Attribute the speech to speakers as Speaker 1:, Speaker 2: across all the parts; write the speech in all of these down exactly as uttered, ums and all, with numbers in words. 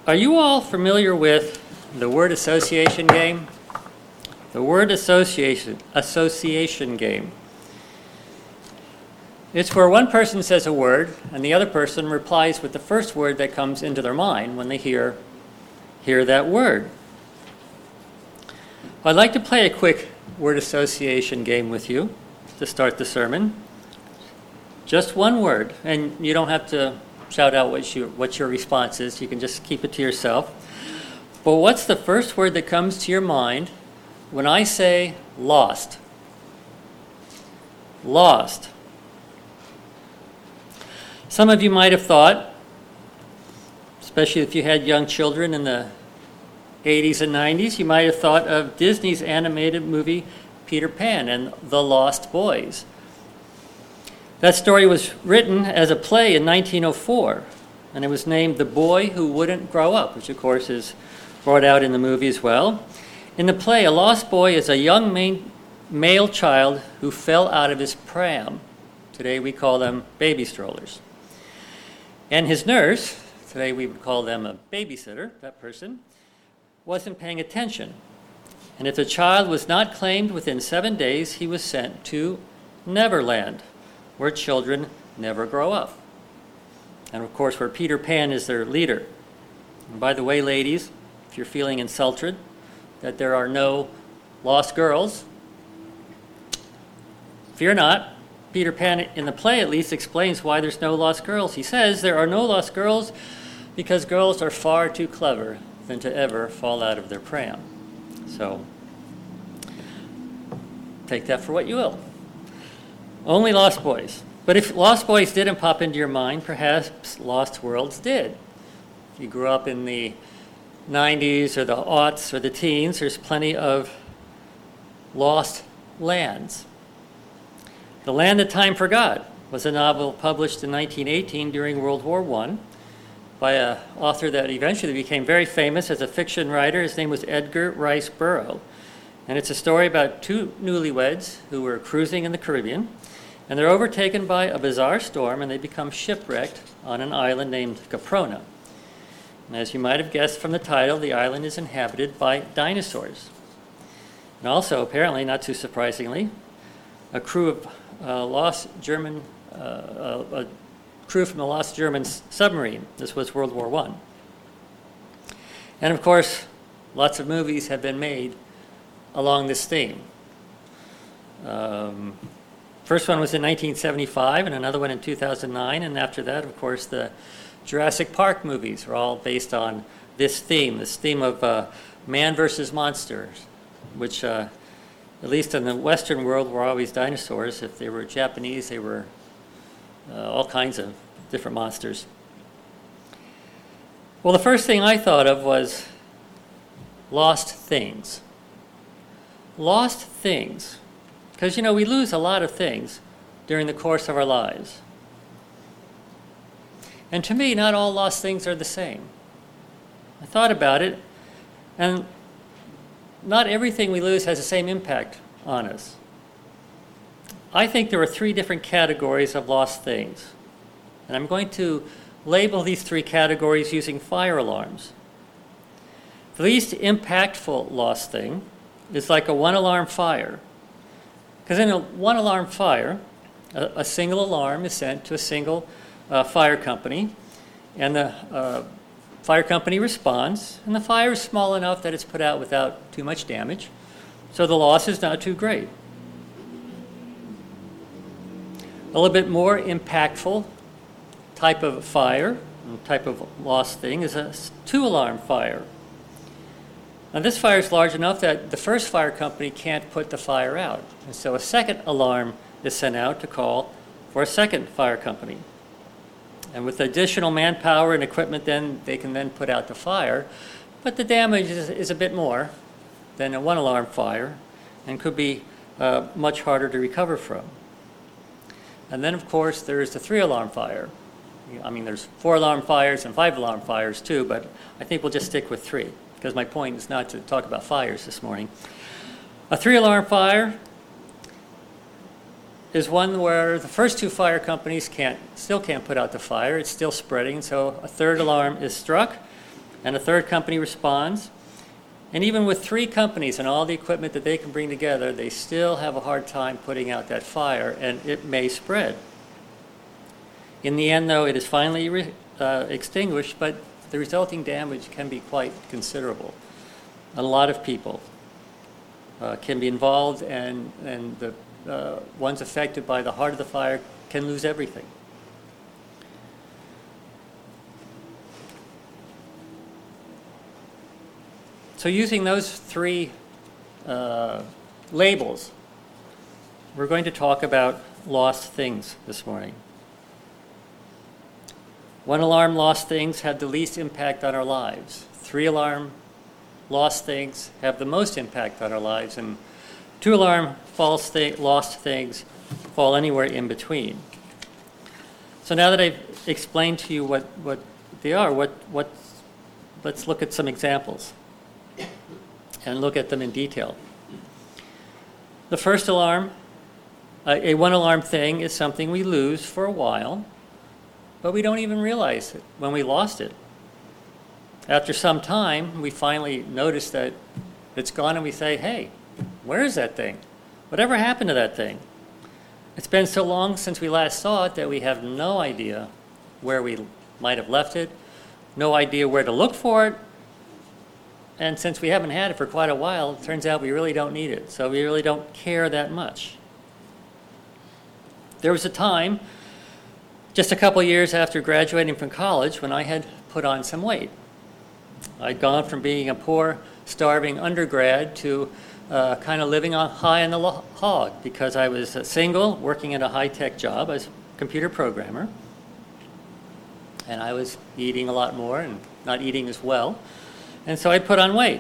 Speaker 1: Are you all familiar with the word association game? The word association, association game. It's where one person says a word and the other person replies with the first word that comes into their mind when they hear, hear that word. I'd like to play a quick word association game with you to start the sermon. Just one word, and you don't have to shout out what, you, what your response is. You can just keep it to yourself. But what's the first word that comes to your mind when I say lost? Lost. Some of you might have thought, especially if you had young children in the eighties and nineties, you might have thought of Disney's animated movie Peter Pan and the Lost Boys. That story was written as a play in nineteen oh four, and it was named The Boy Who Wouldn't Grow Up, which of course is brought out in the movie as well. In the play, a lost boy is a young main, male child who fell out of his pram. Today we call them baby strollers. And his nurse, today we would call them a babysitter, that person, wasn't paying attention. And if the child was not claimed within seven days, he was sent to Neverland, where children never grow up. And of course, where Peter Pan is their leader. And by the way, ladies, if you're feeling insulted that there are no lost girls, fear not. Peter Pan, in the play at least, explains why there's no lost girls. He says there are no lost girls because girls are far too clever than to ever fall out of their pram. So, take that for what you will. Only Lost Boys. But if Lost Boys didn't pop into your mind, perhaps Lost Worlds did. If you grew up in the nineties or the aughts or the teens, there's plenty of lost lands. The Land That Time Forgot was a novel published in nineteen eighteen during World War One by an author that eventually became very famous as a fiction writer. His name was Edgar Rice Burroughs. And it's a story about two newlyweds who were cruising in the Caribbean, and they're overtaken by a bizarre storm, and they become shipwrecked on an island named Caprona. And as you might have guessed from the title, the island is inhabited by dinosaurs. And also, apparently, not too surprisingly, a crew of uh, lost German, uh, a, a crew from the lost German submarine. This was World War One. And of course, lots of movies have been made along this theme. Um, first one was in nineteen seventy-five, and another one in two thousand nine, and after that, of course, the Jurassic Park movies are all based on this theme, this theme of uh, man versus monsters, which, uh, at least in the Western world, were always dinosaurs. If they were Japanese, they were uh, all kinds of different monsters. Well, the first thing I thought of was lost things. Lost things. Because, you know, we lose a lot of things during the course of our lives. And to me, not all lost things are the same. I thought about it, and not everything we lose has the same impact on us. I think there are three different categories of lost things. And I'm going to label these three categories using fire alarms. The least impactful lost thing is like a one-alarm fire. Because in a one-alarm fire, a, a single alarm is sent to a single uh, fire company, and the uh, fire company responds, and the fire is small enough that it's put out without too much damage, so the loss is not too great. A little bit more impactful type of fire, type of lost thing, is a two-alarm fire. Now, this fire is large enough that the first fire company can't put the fire out. And so a second alarm is sent out to call for a second fire company. And with additional manpower and equipment, then they can then put out the fire. But the damage is, is a bit more than a one-alarm fire and could be uh, much harder to recover from. And then, of course, there's the three-alarm fire. I mean, there's four-alarm fires and five-alarm fires, too, but I think we'll just stick with three, because my point is not to talk about fires this morning. A three-alarm fire is one where the first two fire companies can't, still can't put out the fire. It's still spreading, so a third alarm is struck. and a third company responds. And even with three companies and all the equipment that they can bring together, they still have a hard time putting out that fire, and it may spread. In the end, though, it is finally re- uh, extinguished, but the resulting damage can be quite considerable. A lot of people uh, can be involved, and, and the uh, ones affected by the heart of the fire can lose everything. So using those three uh, labels, we're going to talk about lost things this morning. One alarm lost things have the least impact on our lives. Three alarm lost things have the most impact on our lives, and two alarm false th- lost things fall anywhere in between. So now that I've explained to you what, what they are, what, what, let's look at some examples and look at them in detail. The first alarm, a, a one alarm thing, is something we lose for a while, but we don't even realize it when we lost it. After some time, we finally notice that it's gone, and we say, hey, where is that thing? Whatever happened to that thing? It's been so long since we last saw it that we have no idea where we might have left it, no idea where to look for it, and since we haven't had it for quite a while, it turns out we really don't need it, so we really don't care that much. There was a time, just a couple years after graduating from college, when I had put on some weight. I'd gone from being a poor, starving undergrad to uh, kind of living on high on the lo- hog because I was uh, single, working at a high-tech job as a computer programmer, and I was eating a lot more and not eating as well, and so I put on weight.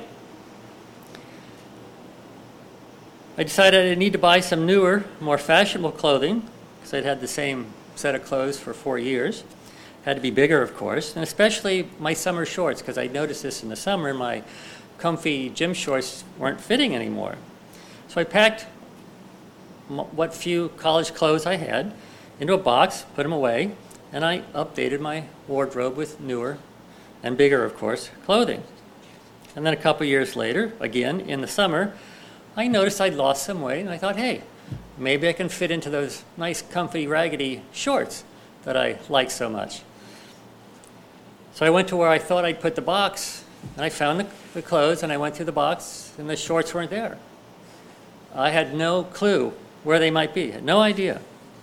Speaker 1: I decided I need to buy some newer, more fashionable clothing because I'd had the same set of clothes for four years. Had to be bigger, of course, and especially my summer shorts, because I noticed this in the summer, my comfy gym shorts weren't fitting anymore. So I packed m- what few college clothes I had into a box, put them away, and I updated my wardrobe with newer and bigger, of course, clothing. And then a couple years later, again in the summer, I noticed I'd lost some weight, and I thought, hey, maybe I can fit into those nice, comfy, raggedy shorts that I like so much. So I went to where I thought I'd put the box, and I found the, the clothes, and I went through the box, and the shorts weren't there. I had no clue where they might be, had no idea.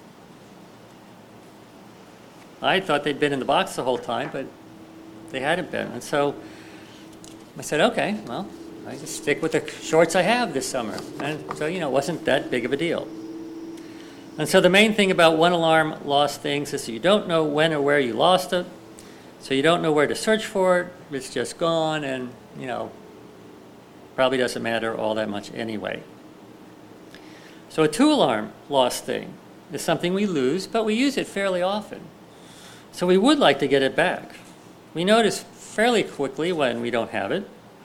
Speaker 1: I thought they'd been in the box the whole time, but they hadn't been. And so I said, okay, well, I just stick with the shorts I have this summer. And so, you know, it wasn't that big of a deal. And so the main thing about one alarm lost things is that you don't know when or where you lost it. So you don't know where to search for it. It's just gone, and, you know, probably doesn't matter all that much anyway. So a two-alarm lost thing is something we lose, but we use it fairly often. So we would like to get it back. We notice fairly quickly when we don't have it.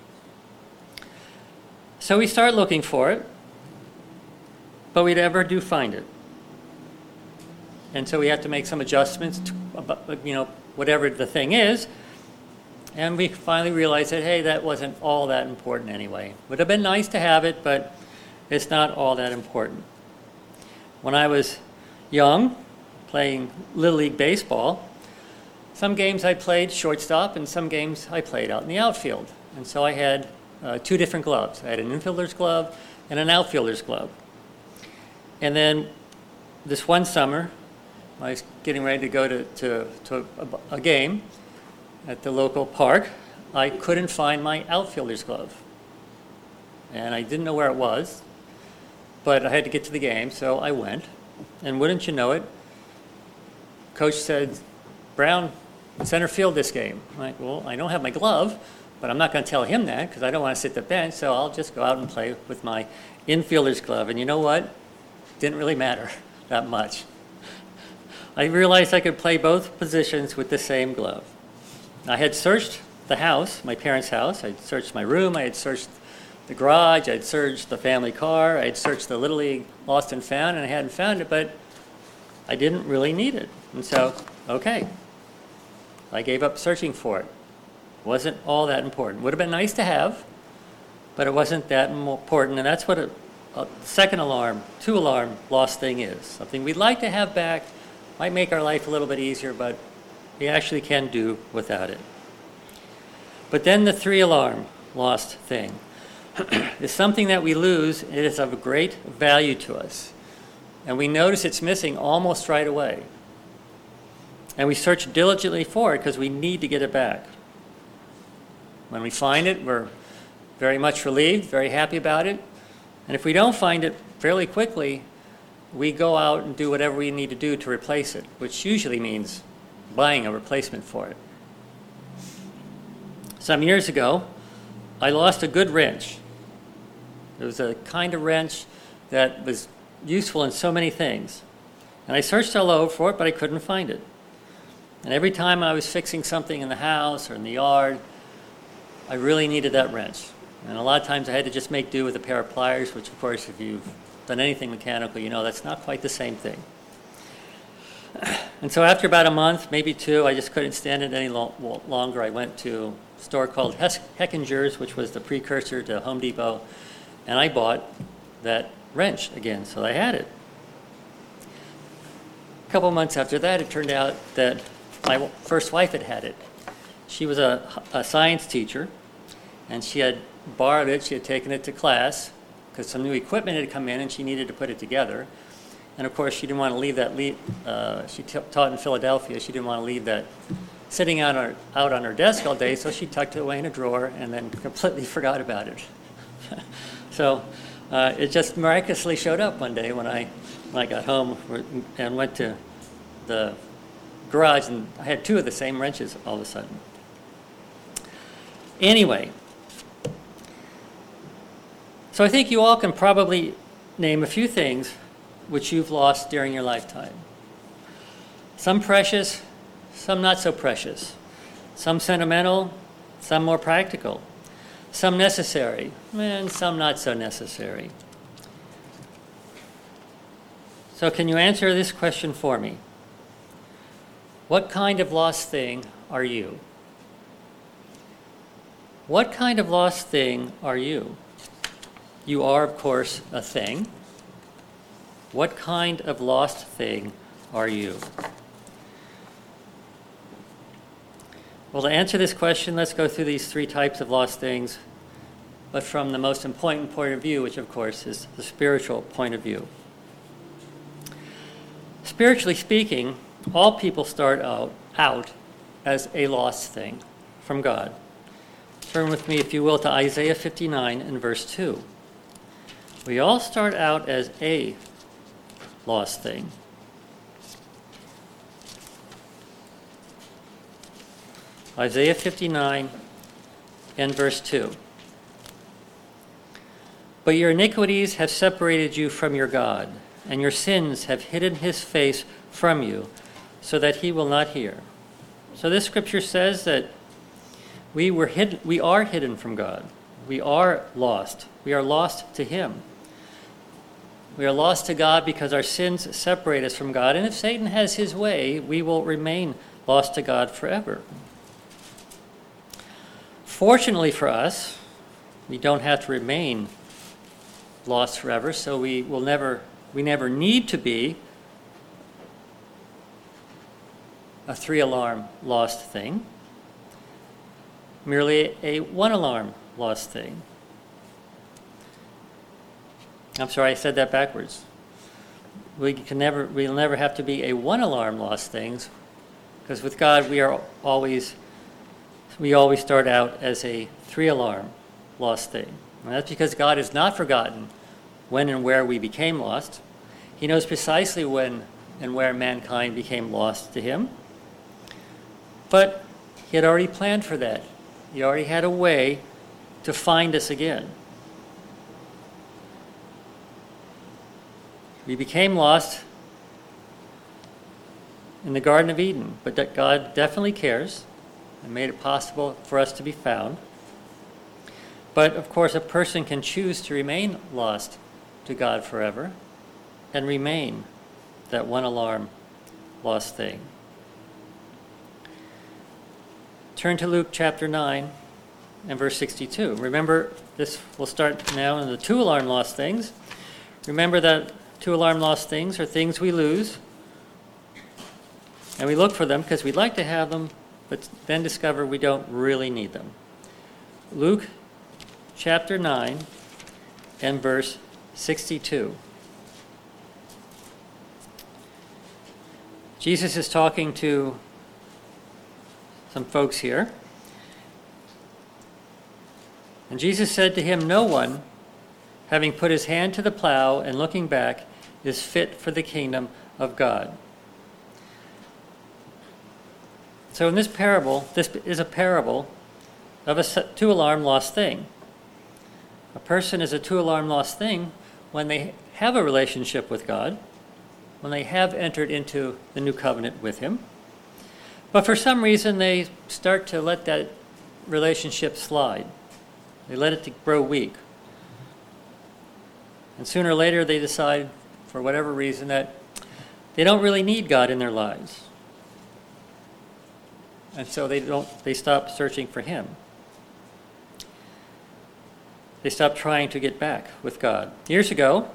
Speaker 1: So we start looking for it, but we never do find it. And so we have to make some adjustments to, you know, whatever the thing is, and we finally realize that, hey, that wasn't all that important anyway. Would have been nice to have it, but it's not all that important. When I was young, playing Little League Baseball, some games I played shortstop, and some games I played out in the outfield. And so I had uh, two different gloves. I had an infielder's glove and an outfielder's glove. And then this one summer, I was getting ready to go to, to, to a, a game at the local park. I couldn't find my outfielder's glove. And I didn't know where it was, but I had to get to the game, so I went. And wouldn't you know it, Coach said, Brown, center field this game. I'm like, well, I don't have my glove, but I'm not going to tell him that because I don't want to sit the bench, so I'll just go out and play with my infielder's glove. And you know what? Didn't really matter that much. I realized I could play both positions with the same glove. I had searched the house, my parents' house. I had searched my room. I had searched the garage. I had searched the family car. I had searched the Little League Lost and Found, and I hadn't found it, but I didn't really need it. And so, okay, I gave up searching for it. Wasn't all that important. Would have been nice to have, but it wasn't that important. And that's what a, a second alarm, two alarm lost thing is. Something we'd like to have back, might make our life a little bit easier, but we actually can do without it. But then the three alarm lost thing is something that we lose. It is of great value to us. And we notice it's missing almost right away. And we search diligently for it because we need to get it back. When we find it, we're very much relieved, very happy about it. And if we don't find it fairly quickly, we go out and do whatever we need to do to replace it, which usually means buying a replacement for it. Some years ago, I lost a good wrench. It was a kind of wrench that was useful in so many things. And I searched all over for it, but I couldn't find it. And every time I was fixing something in the house or in the yard, I really needed that wrench. And a lot of times I had to just make do with a pair of pliers, which of course if you've done anything mechanical, you know that's not quite the same thing. And so after about a month, maybe two, I just couldn't stand it any lo- longer. I went to a store called Hes- Hechinger's, which was the precursor to Home Depot, and I bought that wrench again, so I had it. A couple months after that, it turned out that my first wife had had it. She was a, a science teacher, and she had borrowed it. She had taken it to class because some new equipment had come in, and she needed to put it together. And of course, she didn't want to leave that. Le- uh, she t- taught in Philadelphia. She didn't want to leave that sitting out on, her, out on her desk all day, so she tucked it away in a drawer and then completely forgot about it. So uh, it just miraculously showed up one day when I when I got home and went to the garage, and I had two of the same wrenches all of a sudden. Anyway, so I think you all can probably name a few things which you've lost during your lifetime. Some precious, some not so precious. Some sentimental, some more practical. Some necessary, and some not so necessary. So can you answer this question for me? What kind of lost thing are you? What kind of lost thing are you? You are, of course, a thing. What kind of lost thing are you? Well, to answer this question, let's go through these three types of lost things, but from the most important point of view, which, of course, is the spiritual point of view. Spiritually speaking, all people start out, out as a lost thing from God. Turn with me, if you will, to Isaiah fifty-nine and verse two. We all start out as a lost thing. Isaiah fifty-nine and verse two. But your iniquities have separated you from your God, and your sins have hidden his face from you, so that he will not hear. So this scripture says that we were hidden, we are hidden from God. We are lost. We are lost to him. We are lost to God because our sins separate us from God. And if Satan has his way, we will remain lost to God forever. Fortunately for us, we don't have to remain lost forever, so we will never, we never need to be a three-alarm lost thing, merely a one-alarm lost thing. I'm sorry, I said that backwards. We can never, we'll never have to be a one-alarm lost things, because with God we are always, we always start out as a three-alarm lost thing. And that's because God has not forgotten when and where we became lost. He knows precisely when and where mankind became lost to him. But he had already planned for that. He already had a way to find us again. We became lost in the Garden of Eden, but that God definitely cares and made it possible for us to be found. But of course, a person can choose to remain lost to God forever and remain that one alarm lost thing. turn to Luke chapter nine and verse sixty-two. Remember, this will start now in the two alarm lost things. Remember that two alarm lost things are things we lose, and we look for them because we'd like to have them, but then discover we don't really need them. Luke chapter nine and verse sixty-two. Jesus is talking to some folks here. And Jesus said to him, "No one, having put his hand to the plow and looking back, is fit for the kingdom of God." So in this parable, this is a parable of a two-alarm lost thing. A person is a two-alarm lost thing when they have a relationship with God, when they have entered into the new covenant with him. But for some reason, they start to let that relationship slide. They let it to grow weak. And sooner or later, they decide, for whatever reason, that they don't really need God in their lives. And so they don't. They stop searching for him. They stop trying to get back with God. Years ago,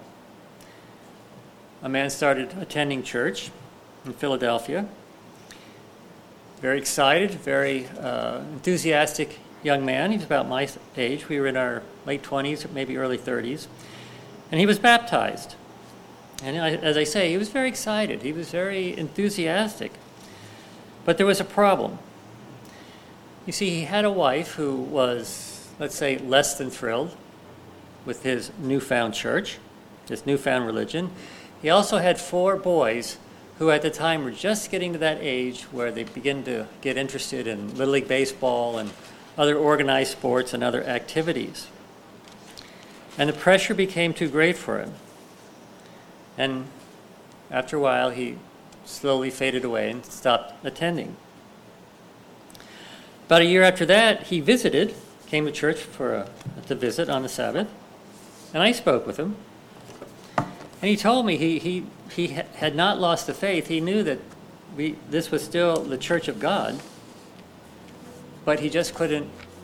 Speaker 1: a man started attending church in Philadelphia. Very excited, very uh, enthusiastic young man. He was about my age. We were in our late twenties, maybe early thirties. And he was baptized. And I, as I say, he was very excited. He was very enthusiastic. But there was a problem. You see, he had a wife who was, let's say, less than thrilled with his newfound church, his newfound religion. He also had four boys who at the time were just getting to that age where they begin to get interested in Little League Baseball and other organized sports and other activities. And the pressure became too great for him. And after a while, he slowly faded away and stopped attending. About a year after that, he visited, came to church for a, to visit on the Sabbath, and I spoke with him. And he told me he, he, he had not lost the faith. He knew that we, this was still the church of God, but he just couldn't,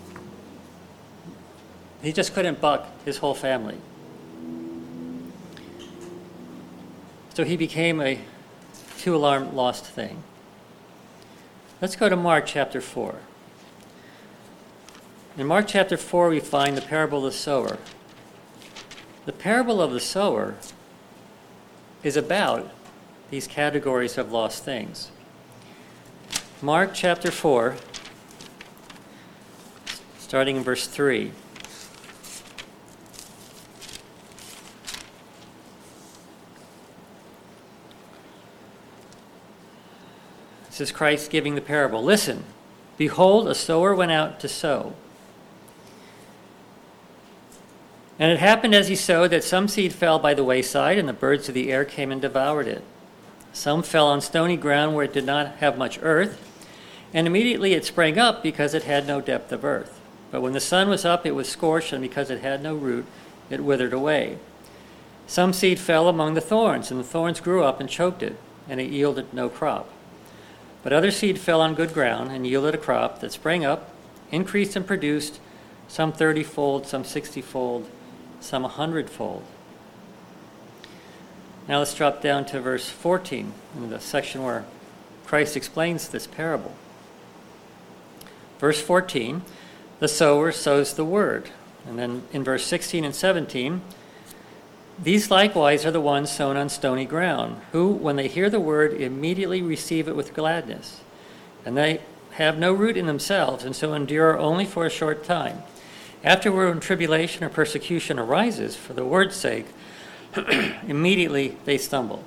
Speaker 1: he just couldn't buck his whole family. So he became a two-alarm lost thing. Let's go to Mark chapter four. In Mark chapter four, we find the parable of the sower. The parable of the sower is about these categories of lost things. Mark chapter four, starting in verse three. This is Christ giving the parable. "Listen, behold, a sower went out to sow. And it happened as he sowed that some seed fell by the wayside, and the birds of the air came and devoured it. Some fell on stony ground where it did not have much earth, and immediately it sprang up because it had no depth of earth. But when the sun was up, it was scorched, and because it had no root, it withered away. Some seed fell among the thorns, and the thorns grew up and choked it, and it yielded no crop. But other seed fell on good ground and yielded a crop that sprang up, increased and produced, some thirty-fold, some sixty-fold, some a hundredfold." Now let's drop down to verse fourteen, in the section where Christ explains this parable. Verse fourteen, "The sower sows the word." And then in verse sixteen and seventeen, "These likewise are the ones sown on stony ground, who, when they hear the word, immediately receive it with gladness. And they have no root in themselves, and so endure only for a short time. Afterward, when tribulation or persecution arises for the word's sake, immediately they stumble."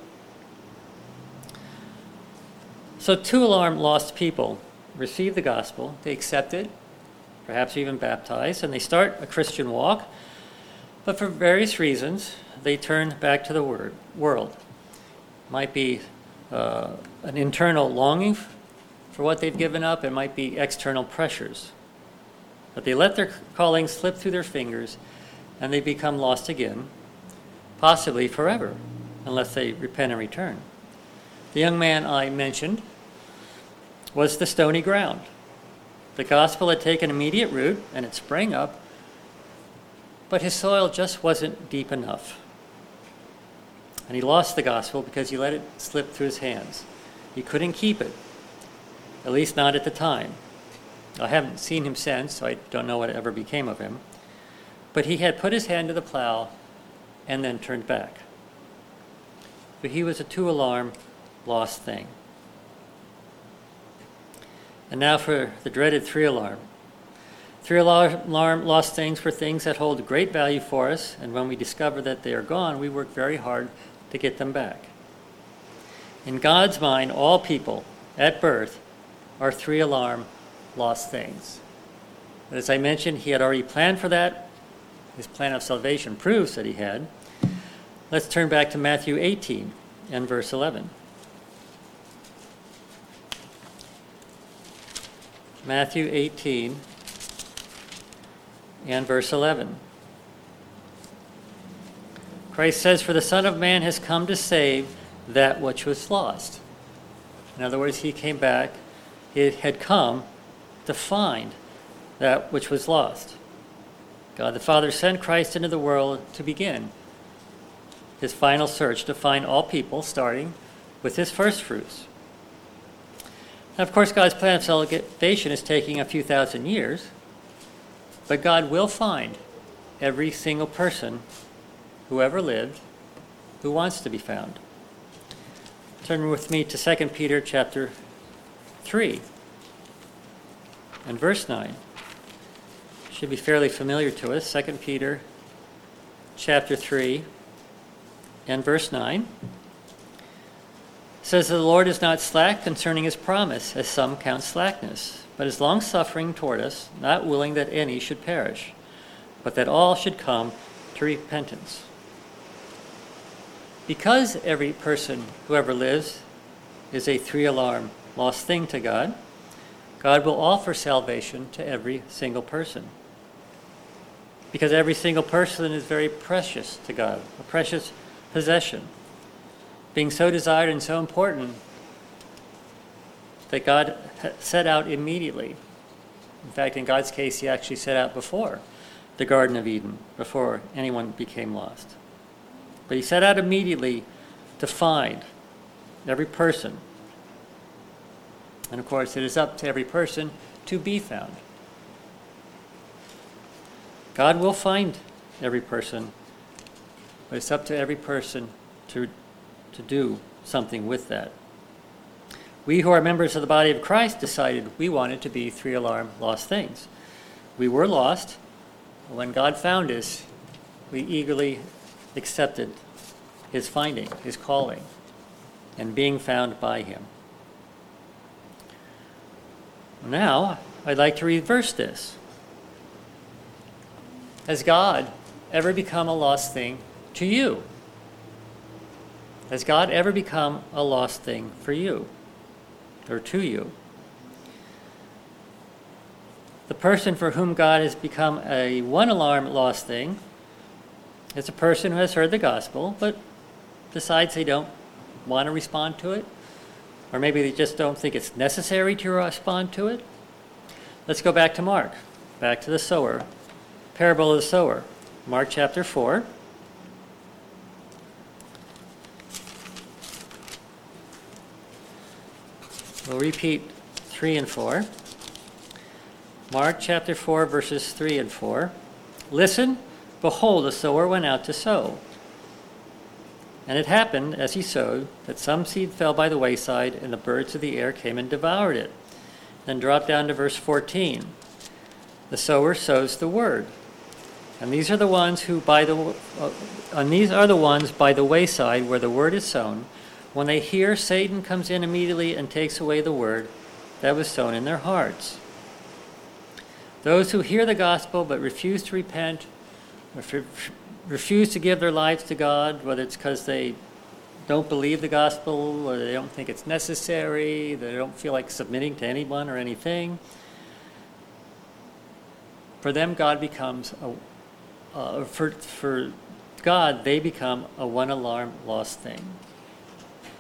Speaker 1: So two-alarm lost people receive the gospel, they accept it, perhaps even baptized, and they start a Christian walk, but for various reasons, they turn back to the word, world. It might be uh, an internal longing for what they've given up, it might be external pressures. But they let their calling slip through their fingers, and they become lost again, possibly forever, unless they repent and return. The young man I mentioned was the stony ground. The gospel had taken immediate root, and it sprang up, but his soil just wasn't deep enough. And he lost the gospel because he let it slip through his hands. He couldn't keep it, at least not at the time. I haven't seen him since, so I don't know what ever became of him. But he had put his hand to the plow and then turned back. But he was a two-alarm lost thing. And now for the dreaded three-alarm. Three-alarm lost things were things that hold great value for us, and when we discover that they are gone, we work very hard to get them back. In God's mind, all people at birth are three-alarm lost things. But as I mentioned, he had already planned for that. His plan of salvation proves that he had. Let's turn back to Matthew eighteen and verse eleven. Matthew eighteen and verse eleven. Christ says, "For the Son of Man has come to save that which was lost." In other words, he came back, he had come to find that which was lost. God the Father sent Christ into the world to begin his final search to find all people, starting with his first fruits. Now, of course, God's plan of salvation is taking a few thousand years, but God will find every single person who ever lived who wants to be found. Turn with me to Second Peter chapter three and verse nine. Should be fairly familiar to us. Second Peter chapter three and verse nine says that the Lord is not slack concerning his promise, as some count slackness, but is long-suffering toward us, not willing that any should perish, but that all should come to repentance. Because every person who ever lives is a three-alarm lost thing to God, God will offer salvation to every single person. Because every single person is very precious to God, a precious possession, being so desired and so important that God set out immediately. In fact, in God's case, he actually set out before the Garden of Eden, before anyone became lost. But he set out immediately to find every person. And of course, it is up to every person to be found. God will find every person, but it's up to every person to, to do something with that. We who are members of the body of Christ decided we wanted to be three-alarm lost things. We were lost. When God found us, we eagerly accepted his finding, his calling, and being found by him. Now, I'd like to reverse this. Has God ever become a lost thing to you? Has God ever become a lost thing for you or to you? The person for whom God has become a one-alarm lost thing is a person who has heard the gospel but decides they don't want to respond to it, or maybe they just don't think it's necessary to respond to it. Let's go back to Mark, back to the sower, parable of the sower, Mark chapter four. We'll repeat three and four. Mark chapter four, verses three and four. Listen, behold, a sower went out to sow. And it happened, as he sowed, that some seed fell by the wayside, and the birds of the air came and devoured it. Then drop down to verse fourteen. The sower sows the word. And these are the ones who by the uh, and these are the ones by the wayside where the word is sown. When they hear, Satan comes in immediately and takes away the word that was sown in their hearts. Those who hear the gospel but refuse to repent, or refuse to give their lives to God, whether it's because they don't believe the gospel, or they don't think it's necessary, they don't feel like submitting to anyone or anything, for them God becomes a, uh, for, for God they become a one-alarm lost thing.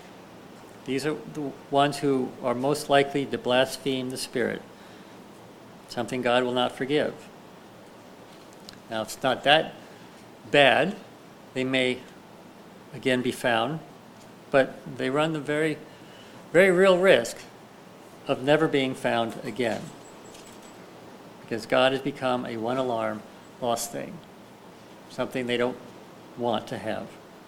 Speaker 1: These are the ones who are most likely to blaspheme the Spirit something God will not forgive. Now, it's not that bad. They may, again, be found, but they run the very, very real risk of never being found again, because God has become a one-alarm lost thing, something they don't want to have.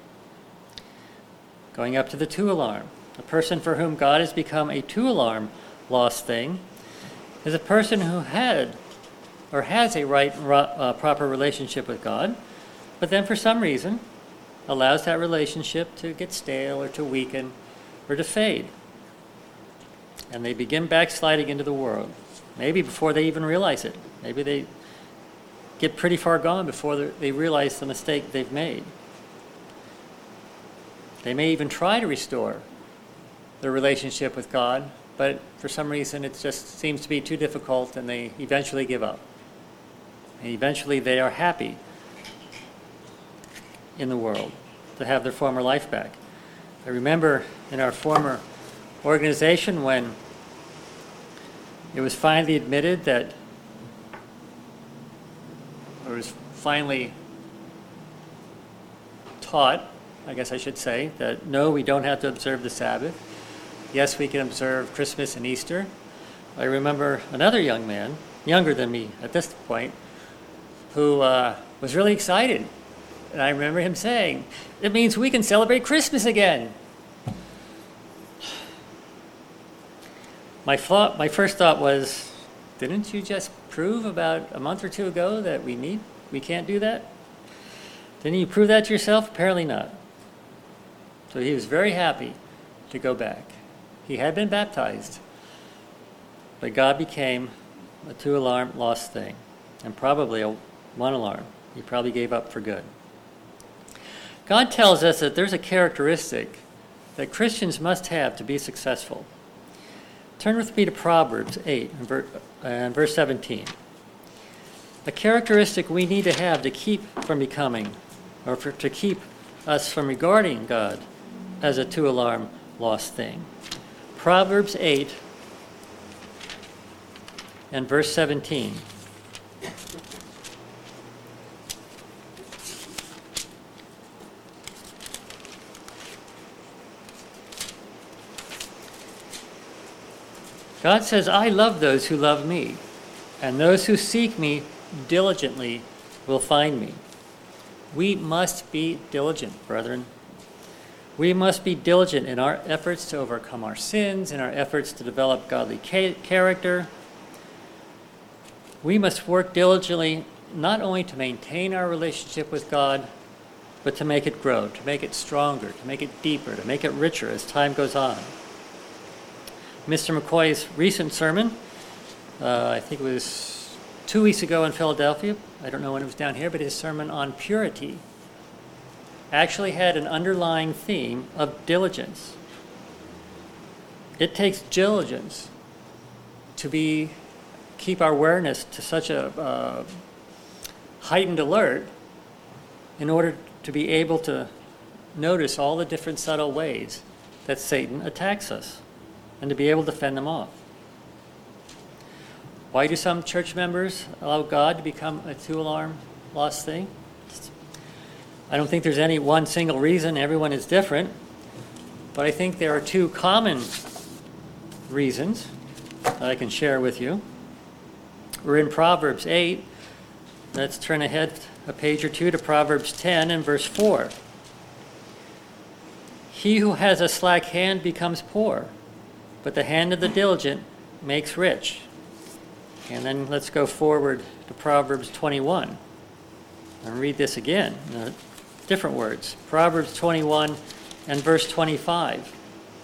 Speaker 1: Going up to the two-alarm. A person for whom God has become a two-alarm lost thing is a person who had or has a right, uh, proper relationship with God, but then for some reason allows that relationship to get stale or to weaken or to fade. And they begin backsliding into the world, maybe before they even realize it. Maybe they get pretty far gone before they realize the mistake they've made. They may even try to restore their relationship with God, but for some reason it just seems to be too difficult and they eventually give up. And eventually they are happy in the world to have their former life back. I remember in our former organization when it was finally admitted that, or it was finally taught, I guess I should say, that no, we don't have to observe the Sabbath. Yes, we can observe Christmas and Easter. I remember another young man, younger than me at this point, who uh, was really excited. And I remember him saying, "It means we can celebrate Christmas again." My thought, my first thought was, didn't you just prove about a month or two ago that we need, we can't do that? Didn't you prove that to yourself? Apparently not. So he was very happy to go back. He had been baptized, but God became a two-alarm lost thing, and probably a one-alarm. He probably gave up for good. God tells us that there's a characteristic that Christians must have to be successful. Turn with me to Proverbs eight and verse seventeen. A characteristic we need to have to keep from becoming, or for, to keep us from regarding God as a two-alarm lost thing. Proverbs eight and verse seventeen. God says, "I love those who love me, and those who seek me diligently will find me." We must be diligent, brethren. We must be diligent in our efforts to overcome our sins, in our efforts to develop godly ca- character. We must work diligently not only to maintain our relationship with God, but to make it grow, to make it stronger, to make it deeper, to make it richer as time goes on. Mister McCoy's recent sermon, uh, I think it was two weeks ago in Philadelphia, I don't know when it was down here, but his sermon on purity actually had an underlying theme of diligence. It takes diligence to be keep our awareness to such a uh, heightened alert in order to be able to notice all the different subtle ways that Satan attacks us and to be able to fend them off. Why do some church members allow God to become a two-alarm lost thing? I don't think there's any one single reason. Everyone is different. But I think there are two common reasons that I can share with you. We're in Proverbs eight. Let's turn ahead a page or two to Proverbs ten and verse four. He who has a slack hand becomes poor, but the hand of the diligent makes rich. And then let's go forward to Proverbs twenty-one and read this again in different words. Proverbs twenty-one and verse twenty-five.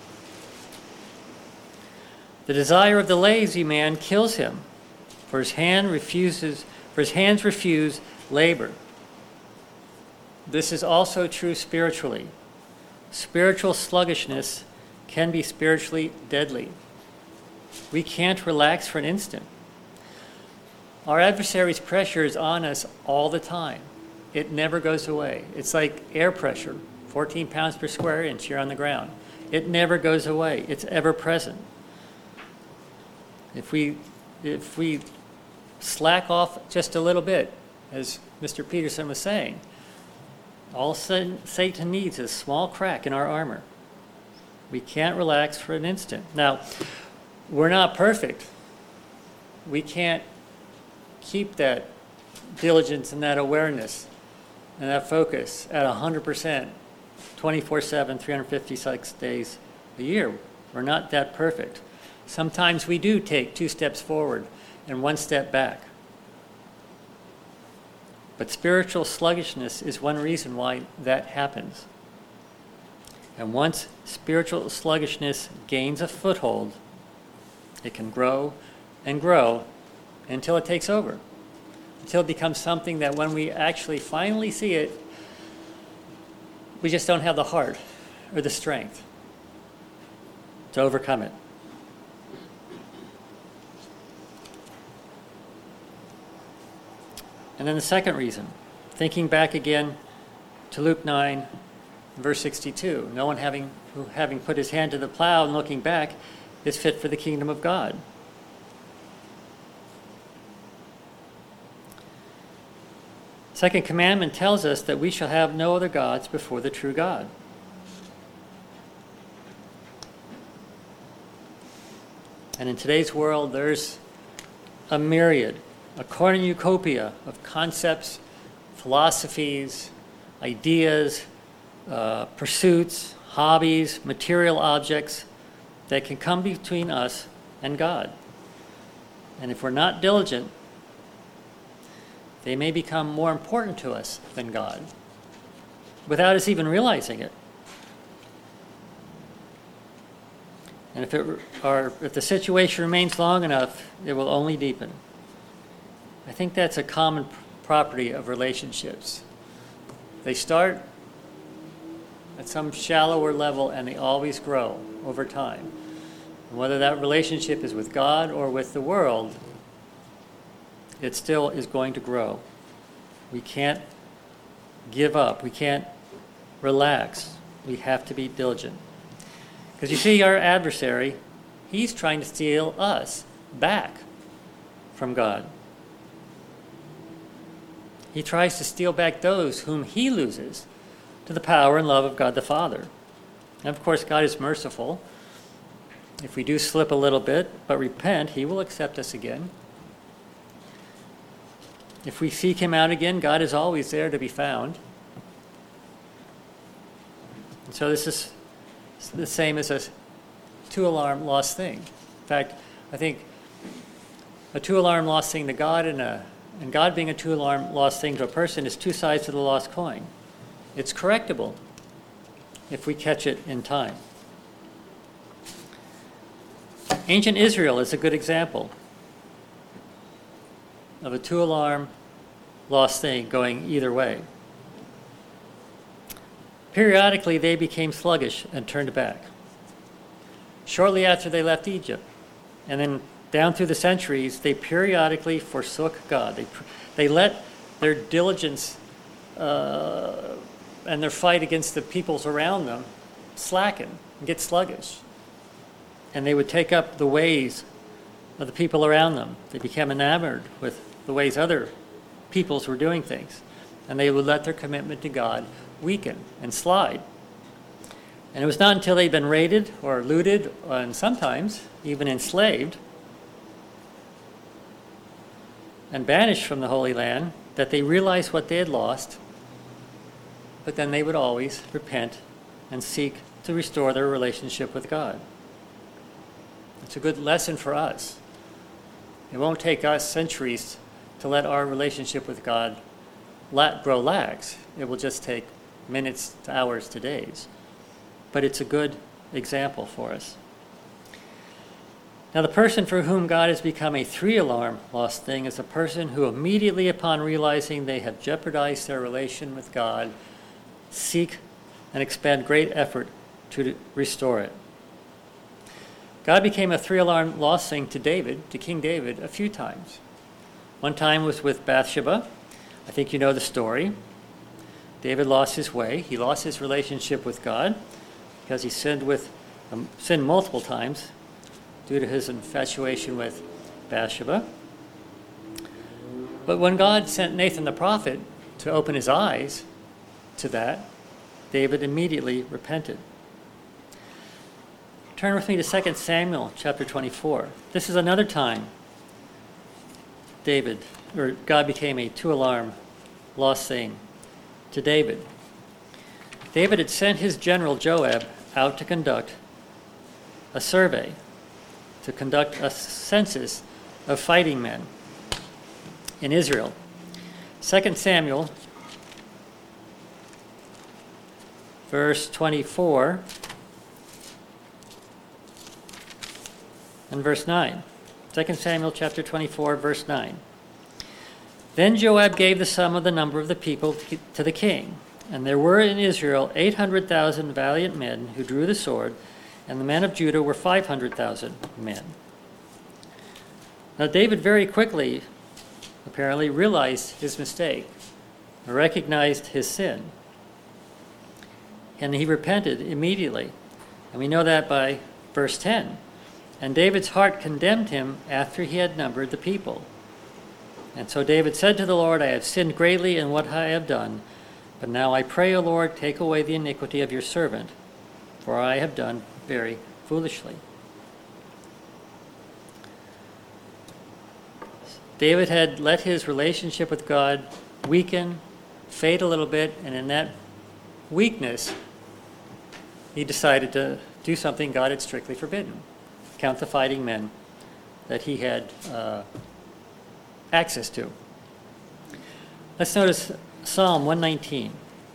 Speaker 1: The desire of the lazy man kills him, for his hand refuses, for his hands refuse labor. This is also true spiritually. Spiritual sluggishness can be spiritually deadly. We can't relax for an instant. Our adversary's pressure is on us all the time. It never goes away. It's like air pressure, fourteen pounds per square inch here on the ground. It never goes away. It's ever present. If we, if we slack off just a little bit, as Mister Peterson was saying. All Satan needs is a small crack in our armor. We can't relax for an instant. Now, we're not perfect. We can't keep that diligence and that awareness and that focus at one hundred percent, twenty-four seven, three hundred fifty-six days a year. We're not that perfect. Sometimes we do take two steps forward and one step back. But spiritual sluggishness is one reason why that happens. And once spiritual sluggishness gains a foothold, it can grow and grow until it takes over, until it becomes something that when we actually finally see it, we just don't have the heart or the strength to overcome it. And then the second reason, thinking back again to Luke nine, verse sixty-two, no one having, who having put his hand to the plow and looking back is fit for the kingdom of God. Second commandment tells us that we shall have no other gods before the true God. And in today's world, there's a myriad, a cornucopia of concepts, philosophies, ideas, uh, pursuits, hobbies, material objects that can come between us and God. And if we're not diligent, they may become more important to us than God, without us even realizing it. And if, it, or if the situation remains long enough, it will only deepen. I think that's a common property of relationships. They start at some shallower level and they always grow over time. And whether that relationship is with God or with the world, it still is going to grow. We can't give up. We can't relax. We have to be diligent. Because you see, our adversary, he's trying to steal us back from God. He tries to steal back those whom he loses to the power and love of God the Father. And of course, God is merciful. If we do slip a little bit, but repent, he will accept us again. If we seek him out again, God is always there to be found. And so this is the same as a two-alarm lost thing. In fact, I think a two-alarm lost thing to God and, a, and God being a two-alarm lost thing to a person is two sides to the lost coin. It's correctable if we catch it in time. Ancient Israel is a good example of a two-alarm lost thing going either way. Periodically, they became sluggish and turned back. Shortly after they left Egypt, and then down through the centuries, they periodically forsook God. They, they let their diligence uh, and their fight against the peoples around them slacken and get sluggish. And they would take up the ways of the people around them. They became enamored with the ways other peoples were doing things. And they would let their commitment to God weaken and slide. And it was not until they'd been raided or looted, and sometimes even enslaved, and banished from the Holy Land, that they realized what they had lost, but then they would always repent and seek to restore their relationship with God. It's a good lesson for us. It won't take us centuries to let our relationship with God la- grow lax. It will just take minutes to hours to days. But it's a good example for us. Now, the person for whom God has become a three-alarm lost thing is a person who immediately upon realizing they have jeopardized their relation with God, seek and expend great effort to restore it. God became a three-alarm lost thing to David, to King David, a few times. One time was with Bathsheba. I think you know the story. David lost his way. He lost his relationship with God because he sinned with um, sinned multiple times due to his infatuation with Bathsheba. But when God sent Nathan the prophet to open his eyes to that, David immediately repented. Turn with me to Second Samuel chapter twenty-four. This is another time David, or God became a two-alarm lost thing to David. David had sent his general Joab out to conduct a survey, to conduct a census of fighting men in Israel. Second Samuel, verse twenty-four and verse nine. Second Samuel chapter twenty-four, verse nine. Then Joab gave the sum of the number of the people to the king. And there were in Israel eight hundred thousand valiant men who drew the sword, and the men of Judah were five hundred thousand men. Now David very quickly, apparently, realized his mistake, recognized his sin, and he repented immediately. And we know that by verse ten. And David's heart condemned him after he had numbered the people. And so David said to the Lord, I have sinned greatly in what I have done, but now I pray, O Lord, take away the iniquity of your servant, for I have done very foolishly. David had let his relationship with God weaken, fade a little bit, and in that weakness, he decided to do something God had strictly forbidden. Count the fighting men that he had uh, access to. Let's notice Psalm one nineteen.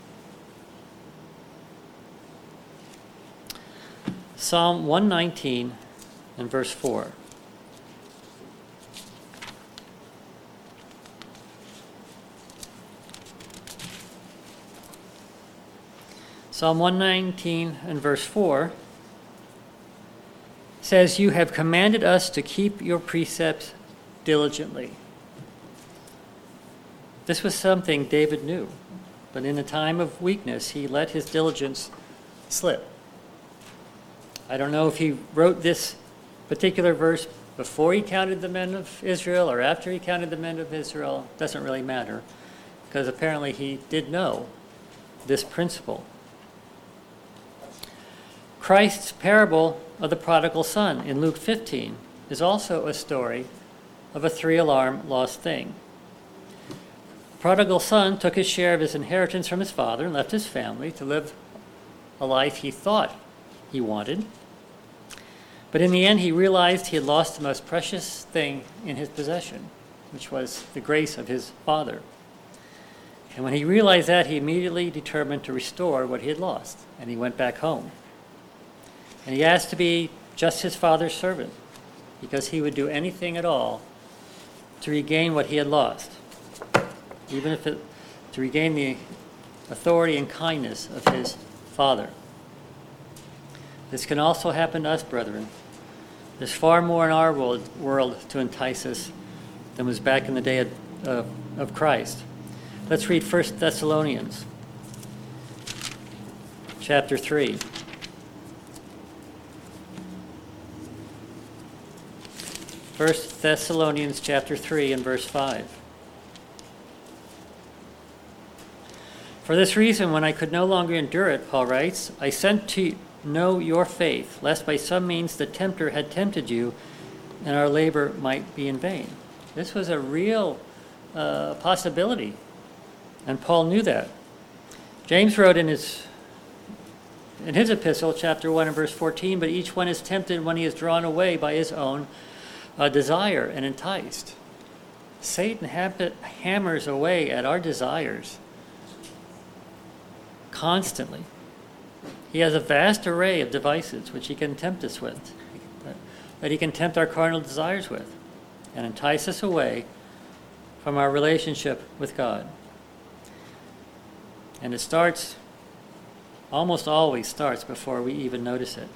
Speaker 1: Psalm one nineteen and verse four. Psalm one nineteen and verse four says, you have commanded us to keep your precepts diligently. This was something David knew, but in a time of weakness, he let his diligence slip. I don't know if he wrote this particular verse before he counted the men of Israel or after he counted the men of Israel. It doesn't really matter, because apparently he did know this principle. Christ's parable of the prodigal son in Luke fifteen is also a story of a three-alarm lost thing. The prodigal son took his share of his inheritance from his father and left his family to live a life he thought he wanted. But in the end, he realized he had lost the most precious thing in his possession, which was the grace of his father. And when he realized that, he immediately determined to restore what he had lost, and he went back home. And he asked to be just his father's servant, because he would do anything at all to regain what he had lost, even if it to regain the authority and kindness of his father. This can also happen to us, brethren. There's far more in our world, world to entice us than was back in the day of, of, of Christ. Let's read First Thessalonians chapter three. First Thessalonians chapter three and verse five. For this reason, when I could no longer endure it, Paul writes, I sent to know your faith, lest by some means the tempter had tempted you, and our labor might be in vain. This was a real uh, possibility, and Paul knew that. James wrote in his in his epistle, chapter one and verse fourteen, but each one is tempted when he is drawn away by his own uh, desire and enticed. Satan hammers away at our desires constantly. He has a vast array of devices which he can tempt us with, that he can tempt our carnal desires with, and entice us away from our relationship with God. And it starts, almost always starts before we even notice it.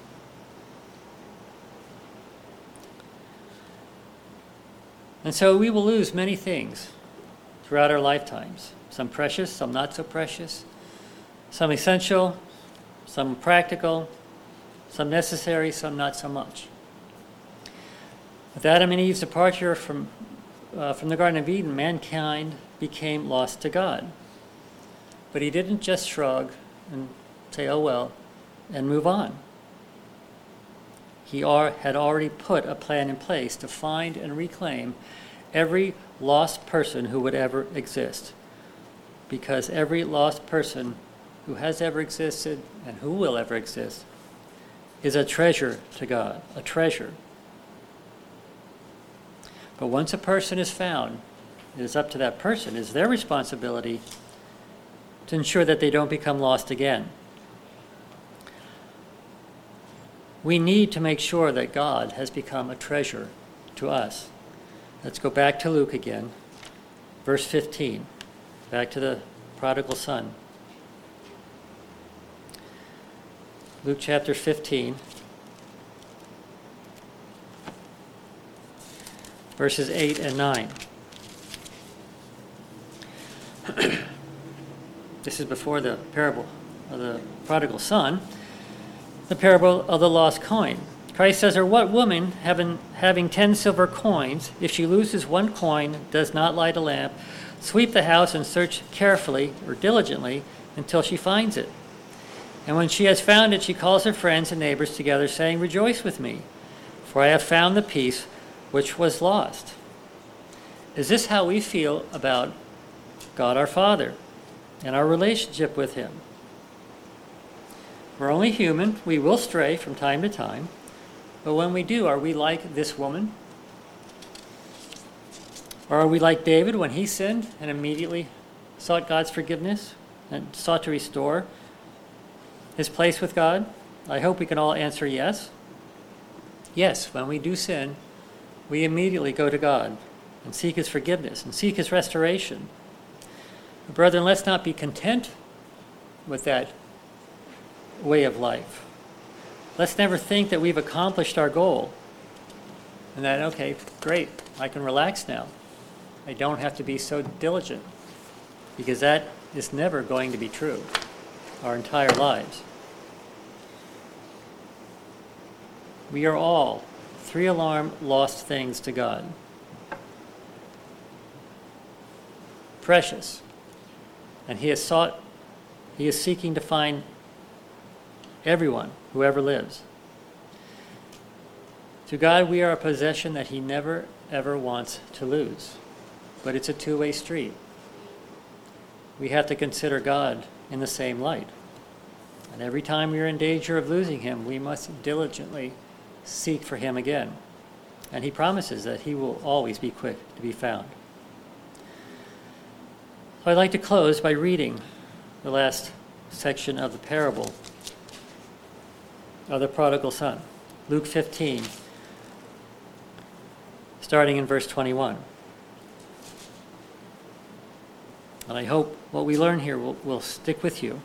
Speaker 1: And so we will lose many things throughout our lifetimes, some precious, some not so precious, some essential, some practical, some necessary, some not so much. With Adam and Eve's departure from uh, from the Garden of Eden, mankind became lost to God. But he didn't just shrug and say, oh well, and move on. He are, had already put a plan in place to find and reclaim every lost person who would ever exist. Because every lost person who has ever existed and who will ever exist is a treasure to God, a treasure. But once a person is found, it is up to that person, it is their responsibility to ensure that they don't become lost again. We need to make sure that God has become a treasure to us. Let's go back to Luke again, verse fifteen, back to the prodigal son. Luke chapter fifteen, verses eight and nine. This is before the parable of the prodigal son, the parable of the lost coin. Christ says, or what woman, having, having ten silver coins, if she loses one coin, does not light a lamp, sweep the house and search carefully or diligently until she finds it? And when she has found it, she calls her friends and neighbors together, saying, rejoice with me, for I have found the piece which was lost. Is this how we feel about God our Father and our relationship with him? We're only human. We will stray from time to time. But when we do, are we like this woman? Or are we like David when he sinned and immediately sought God's forgiveness and sought to restore his place with God? I hope we can all answer yes. Yes, when we do sin, we immediately go to God and seek his forgiveness and seek his restoration. But brethren, let's not be content with that way of life. Let's never think that we've accomplished our goal and that, okay, great, I can relax now. I don't have to be so diligent, because that is never going to be true our entire lives. We are all three-alarm lost things to God. Precious. And he has sought, he is seeking to find everyone who ever lives. To God, we are a possession that he never, ever wants to lose. But it's a two-way street. We have to consider God in the same light. And every time we are in danger of losing him, we must diligently seek for him again. And he promises that he will always be quick to be found. So I'd like to close by reading the last section of the parable of the prodigal son. Luke fifteen, starting in verse twenty-one. And I hope what we learn here will, will stick with you.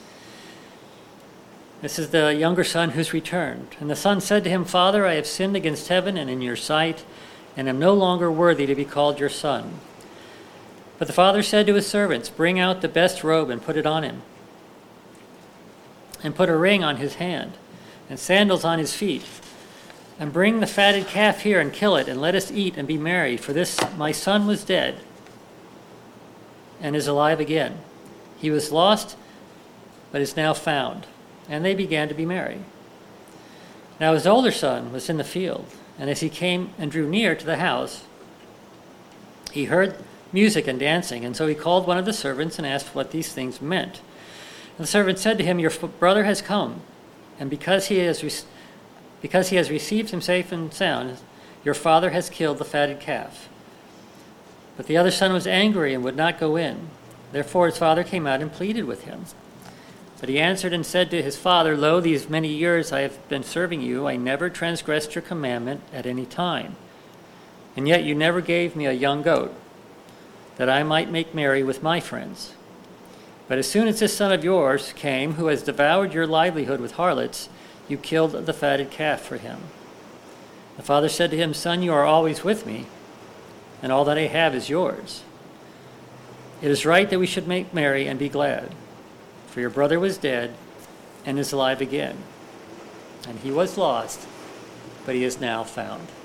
Speaker 1: This is the younger son who's returned. And the son said to him, Father, I have sinned against heaven and in your sight, and am no longer worthy to be called your son. But the father said to his servants, bring out the best robe and put it on him, and put a ring on his hand, and sandals on his feet. And bring the fatted calf here and kill it, and let us eat and be merry. For this my son was dead, and is alive again. He was lost, but is now found. And they began to be merry. Now his older son was in the field, and as he came and drew near to the house, he heard music and dancing, and so he called one of the servants and asked what these things meant. And the servant said to him, your brother has come, and because he has re- because he has received him safe and sound, your father has killed the fatted calf. But the other son was angry and would not go in. Therefore his father came out and pleaded with him. But he answered and said to his father, lo, these many years I have been serving you. I never transgressed your commandment at any time. And yet you never gave me a young goat, that I might make merry with my friends. But as soon as this son of yours came, who has devoured your livelihood with harlots, you killed the fatted calf for him. The father said to him, Son, you are always with me, and all that I have is yours. It is right that we should make merry and be glad. For your brother was dead and is alive again. And he was lost, but he is now found.